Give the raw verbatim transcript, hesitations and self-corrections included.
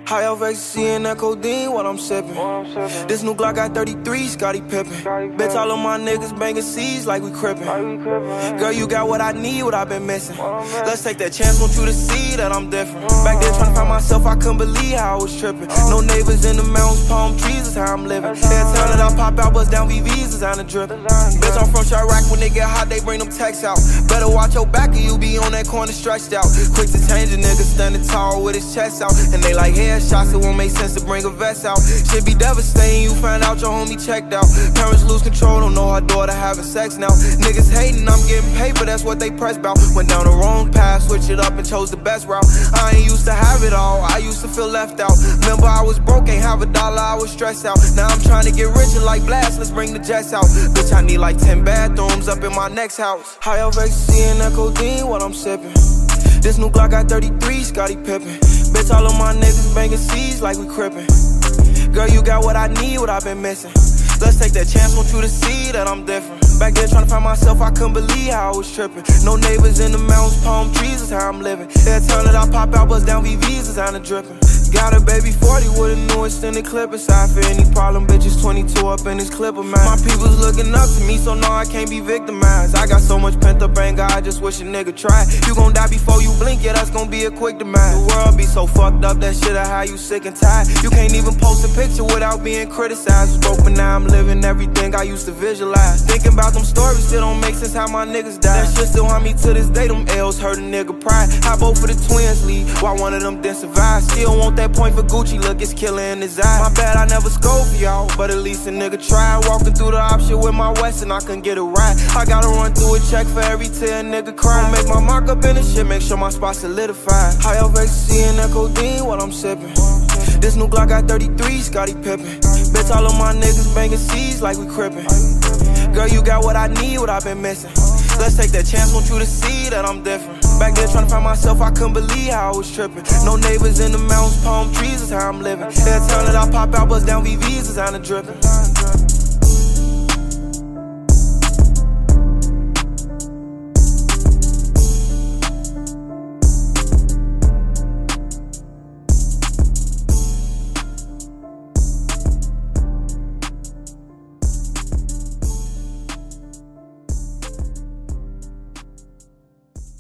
High off ecstasy and that codeine while I'm sippin'. This new Glock got thirty-three, Scottie Pippen. Bitch, all of my niggas bangin' C's like we crippin'. Girl, you got what I need, what I've been missing. Let's take that chance, want you to see that I'm different. Back there tryna find myself, I couldn't believe how I was trippin'. No neighbors in the mountains, palm trees is how I'm living. Every time that I pop out, bust down V Vs is on the drippin'. Bitch, I'm from Chirac, when they get hot, they bring them texts out. Better watch your back or you be on that corner stretched out. Quick to change a nigga, standing tall with his chest out. And they like headshots, it won't make sense to bring a vest out. Shit be devastating, you find out your homie checked out. Parents lose control, don't know her daughter having sex now. Niggas hating, I'm getting paper, that's what they press bout. Went down the wrong path, switched it up and chose the best route. I ain't used to have it all, I used to feel left out. Remember I was broke, ain't have a dollar, I was stressed out. Now I'm trying to get richer like Blast, let's bring the jets out. Bitch, I need like ten bathrooms up in my next house. High off ecstasy and that codeine while I'm sippin'. This new Glock got thirty-three, Scottie Pippen. Bitch, all of my niggas bangin' C's like we crippin'. Girl, you got what I need, what I've been missing. Let's take that chance, want you to see that I'm different. Back there tryna find myself, I couldn't believe how I was trippin'. No neighbors in the mountains, palm trees is how I'm living. Every time that I pop out, bust down V Vs is on the drippin'. Got a baby forty with a new extended clip inside. For any problem, bitches twenty-two up in this clip of mine. My people's looking up to me, so no, I can't be victimized. I got so much pent up anger, I just wish a nigga tried. You gon' die before you blink, yeah, that's gon' be a quick demise. The world be so fucked up, that shit of how you sick and tired. You can't even post a picture without being criticized. Was broke, but now I'm living everything I used to visualize. Thinking about them stories, still don't make sense how my niggas died. That shit still haunt me to this day, them L's hurt a nigga pride. How both of the twins leave, while one of them didn't survive. Still want that point for Gucci, look, it's killer in his eye. My bad, I never scored for y'all, but at least a nigga tried. Walking through the option with my West and I couldn't get a ride. I gotta run through a check for every tear a nigga cry. Make my mark up in the shit, make sure my spot solidified. High off ecstasy and that codeine while I'm sippin'. This new Glock got thirty-three, Scottie Pippen. Bitch, all of my niggas bangin' C's like we crippin'. Girl, you got what I need, what I've been missing. Let's take that chance, want you to see that I'm different. Back there tryna find myself, I couldn't believe how I was trippin'. No neighbors in the mountains, palm trees is how I'm living. Every time that I pop out, bust down V Vs is on the drippin'.